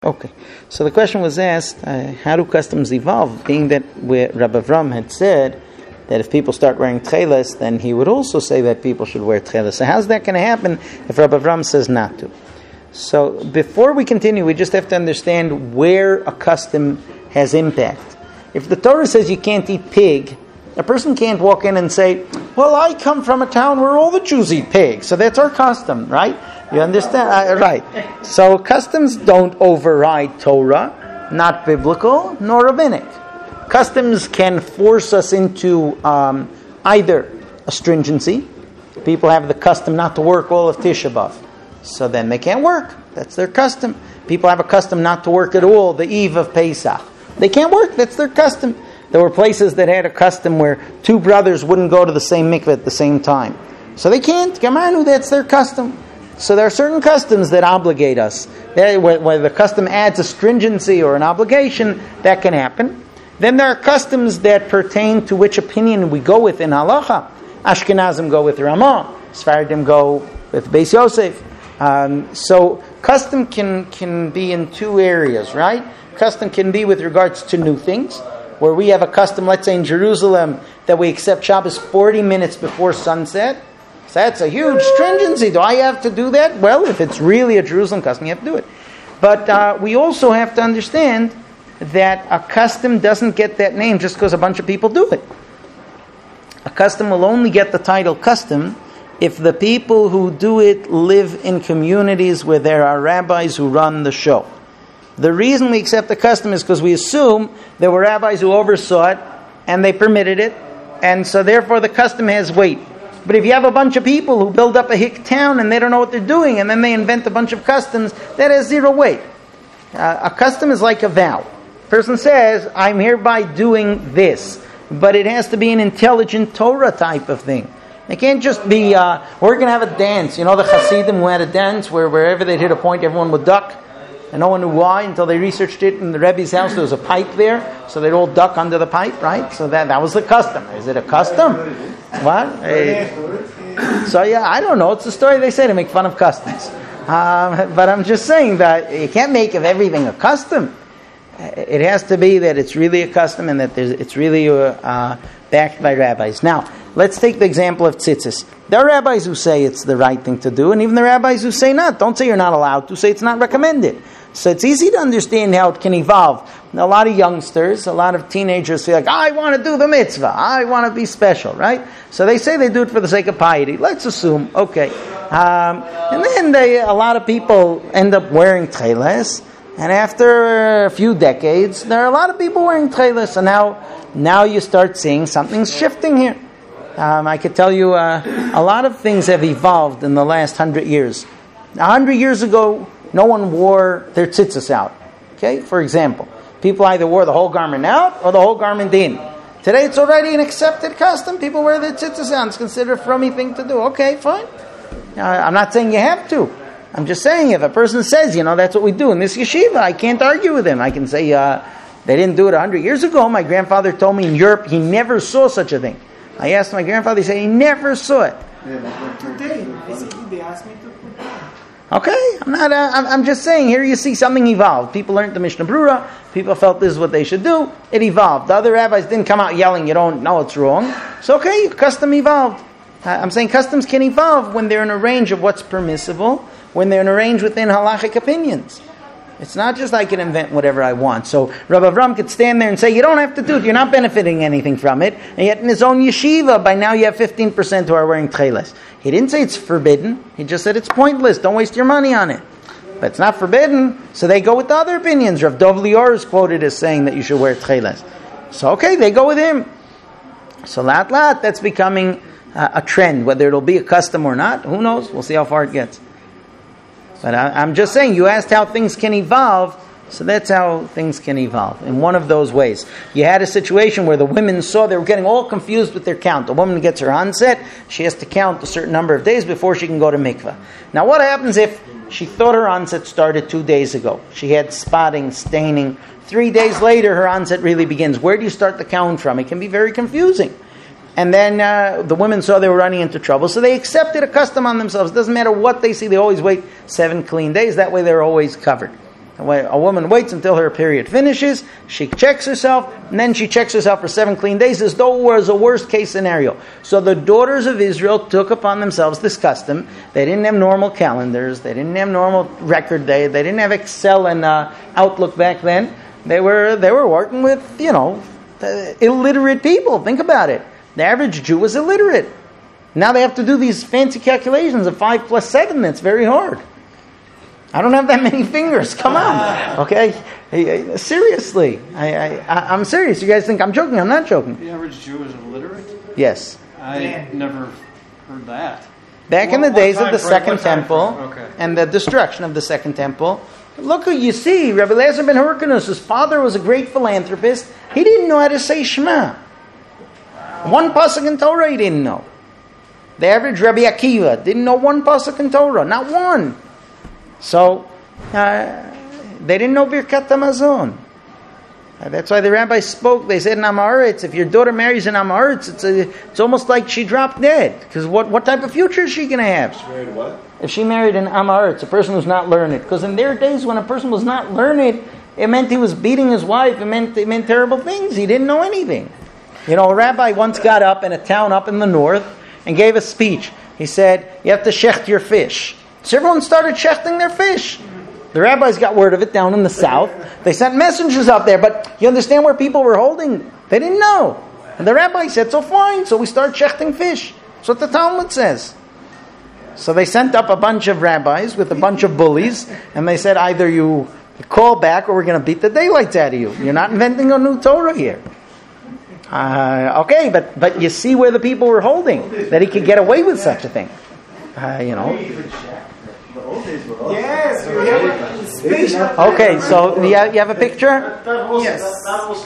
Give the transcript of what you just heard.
Okay, so the question was asked, how do customs evolve? Being that Rabbi Avram had said that if people start wearing tcheles, then he would also say that people should wear tcheles. So how's that going to happen if Rabbi Avram says not to? So before we continue, we just have to understand where a custom has impact. If the Torah says you can't eat pig, a person can't walk in and say, well, I come from a town where all the Jews eat pig, so that's our custom, right? You understand? Right. So customs don't override Torah, not biblical, nor rabbinic. Customs can force us into either a stringency. People have the custom not to work all of Tisha B'Av, so then they can't work. That's their custom. People have a custom not to work at all the eve of Pesach. They can't work. That's their custom. There were places that had a custom where two brothers wouldn't go to the same mikveh at the same time. So they can't. Gamanu, that's their custom. So there are certain customs that obligate us. Where the custom adds a stringency or an obligation, that can happen. Then there are customs that pertain to which opinion we go with in halacha. Ashkenazim go with Ramah. Sfaradim go with Beis Yosef. So custom can be in two areas, right? Custom can be with regards to new things, where we have a custom, let's say in Jerusalem, that we accept Shabbos 40 minutes before sunset. So that's a huge stringency. Do I have to do that? Well, if it's really a Jerusalem custom, you have to do it. But we also have to understand that a custom doesn't get that name just because a bunch of people do it. A custom will only get the title custom if the people who do it live in communities where there are rabbis who run the show. The reason we accept the custom is because we assume there were rabbis who oversaw it and they permitted it, and so therefore the custom has weight. But if you have a bunch of people who build up a hick town and they don't know what they're doing and then they invent a bunch of customs, that has zero weight. A custom is like a vow. A person says, I'm hereby doing this, but it has to be an intelligent Torah type of thing. It can't just be, we're going to have a dance. You know the Hasidim who had a dance where wherever they'd hit a point, everyone would duck? And no one knew why until they researched it. In the Rebbe's house, there was a pipe there, so they'd all duck under the pipe, right? So that was the custom. Is it a custom? What? So yeah, I don't know. It's a story they say to make fun of customs. But I'm just saying that you can't make of everything a custom. It has to be that it's really a custom and that it's really backed by rabbis. Now, let's take the example of tzitzis. There are rabbis who say it's the right thing to do, and even the rabbis who say not. Don't say you're not allowed to, say it's not recommended. So it's easy to understand how it can evolve. A lot of youngsters, a lot of teenagers feel like, I want to do the mitzvah, I want to be special, right? So they say they do it for the sake of piety. Let's assume, okay. And then a lot of people end up wearing tcheles, and after a few decades, there are a lot of people wearing tcheles, and now you start seeing something's shifting here. I could tell you a lot of things have evolved in the last 100 years. 100 years ago, no one wore their tzitzis out. Okay, for example, people either wore the whole garment out or the whole garment in. Today, it's already an accepted custom. People wear their tzitzis out. It's considered a frummy thing to do. Okay, fine. I'm not saying you have to. I'm just saying if a person says, that's what we do in this yeshiva, I can't argue with him. I can say they didn't do it 100 years ago. My grandfather told me in Europe he never saw such a thing. I asked my grandfather, he said he never saw it. Today, basically, they asked me to put down. Okay, I'm just saying, here you see something evolved. People learned the Mishnah Brura, people felt this is what they should do, it evolved. The other rabbis didn't come out yelling, you don't know it's wrong. So okay, custom evolved. I'm saying customs can evolve when they're in a range of what's permissible, when they're in a range within halachic opinions. It's not just I can invent whatever I want. So Rabbi Avram could stand there and say, you don't have to do it, you're not benefiting anything from it. And yet in his own yeshiva, by now you have 15% who are wearing tcheles. He didn't say it's forbidden. He just said it's pointless. Don't waste your money on it. But it's not forbidden. So they go with the other opinions. Rav Dov Lior is quoted as saying that you should wear tcheles. So okay, they go with him. So that's becoming a trend. Whether it'll be a custom or not, who knows? We'll see how far it gets. But I'm just saying, you asked how things can evolve, so that's how things can evolve, in one of those ways. You had a situation where the women saw they were getting all confused with their count. A woman gets her onset, she has to count a certain number of days before she can go to mikveh. Now what happens if she thought her onset started 2 days ago? She had spotting, staining. 3 days later, her onset really begins. Where do you start the count from? It can be very confusing. And then the women saw they were running into trouble, so they accepted a custom on themselves. It doesn't matter what they see, they always wait 7 clean days. That way they're always covered. A woman waits until her period finishes, she checks herself, and then she checks herself for 7 clean days as though it was a worst case scenario. So the daughters of Israel took upon themselves this custom. They didn't have normal calendars, they didn't have normal record day, they didn't have Excel and Outlook back then. They were working with, illiterate people. Think about it. The average Jew was illiterate. Now they have to do these fancy calculations of 5 plus 7. That's very hard. I don't have that many fingers. Come on. Okay? Seriously. I'm serious. You guys think I'm joking? I'm not joking. The average Jew is illiterate? Yes. I never heard that. Back in the days of the Second Temple Okay. and the destruction of the Second Temple, look who you see. Rabbi Eliezer ben Hyrcanus, his father was a great philanthropist. He didn't know how to say Shema. One pasuk in Torah he didn't know. The average Rabbi Akiva didn't know one pasuk in Torah. Not one. So, they didn't know Birkat Hamazon. That's why the rabbis spoke. They said in Am Haaretz, if your daughter marries in Am Haaretz, it's almost like she dropped dead. Because what type of future is she going to have? She married what? If she married an Am Haaretz, a person who's not learned. Because in their days, when a person was not learned, it meant he was beating his wife. It meant terrible things. He didn't know anything. A rabbi once got up in a town up in the north and gave a speech. He said, you have to shecht your fish. So everyone started shechting their fish. The rabbis got word of it down in the south. They sent messengers out there, but you understand where people were holding? They didn't know. And the rabbi said, so fine, so we start shechting fish. That's what the Talmud says. So they sent up a bunch of rabbis with a bunch of bullies, and they said, either you call back or we're going to beat the daylights out of you. You're not inventing a new Torah here. Okay, but you see where the people were holding, that he could get away with such a thing. Yes, we have a space. Okay, so you have a picture? Yes.